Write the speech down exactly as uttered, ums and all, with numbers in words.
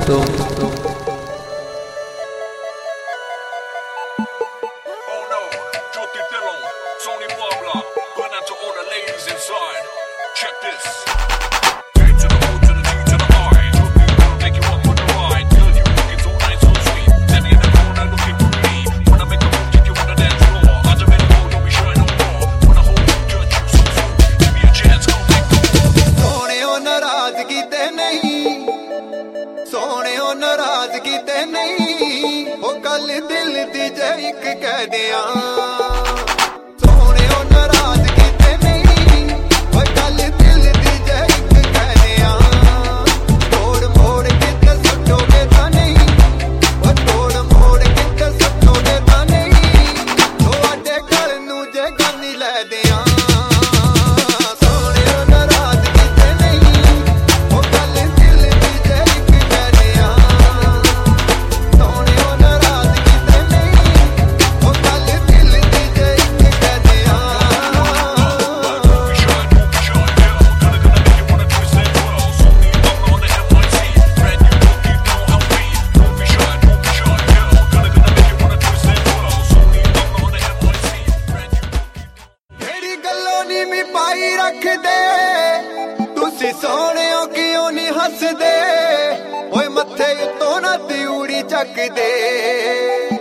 ਦੋਸਤੋ। ਸੋਹਣਿਓ ਨਾਰਾਜ਼ਗੀ ਤੇ ਨਹੀਂ, ਉਹ ਗੱਲ ਦਿਲ ਦੀ ਜੇ ਇੱਕ ਕਹਿ ਦਿਆਂ। ਸੋਹਣਿਓ ਨਾਰਾਜ਼ਗੀ ਤੇ ਨਹੀਂ, ਉਹ ਗੱਲ ਦਿਲ ਦੀ ਜੇ ਇੱਕ ਕਹਿ ਦਿਆਂ। ਤੋੜ ਮੋੜ ਕੇ ਸੁੱਟੋਗੇ ਤਾਂ ਨਹੀਂ, ਉਹ ਤੋੜ ਮੋੜ ਕੇ ਸੁੱਟੋਗੇ ਤਾਂ ਨਹੀਂ, ਤੁਹਾਡੇ ਘਰ ਨੂੰ ਜੇ ਗਾਨੀ ਲੈ ਦਿਆਂ। ਪਾਈ ਰੱਖਦੇ ਤੁਸੀਂ ਸੋਹਣਿਓ ਕਿਉਂ ਨਹੀਂ ਹੱਸਦੇ, ਓਏ ਮੱਥੇ ਉੱਤੋਂ ਨਾ ਤਿਉੜੀ ਚੱਕਦੇ।